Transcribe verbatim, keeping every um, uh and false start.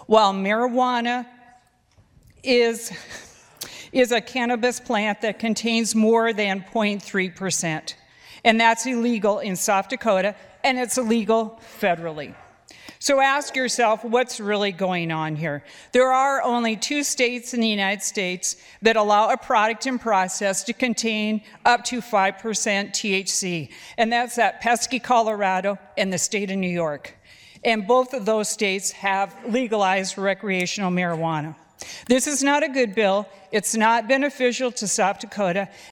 while marijuana is, is a cannabis plant that contains more than zero point three percent. And that's illegal in South Dakota, and it's illegal federally. So ask yourself, what's really going on here? There are only two states in the United States that allow a product and process to contain up to five percent T H C, and that's that pesky Colorado and the state of New York. And both of those states have legalized recreational marijuana. This is not a good bill. It's not beneficial to South Dakota,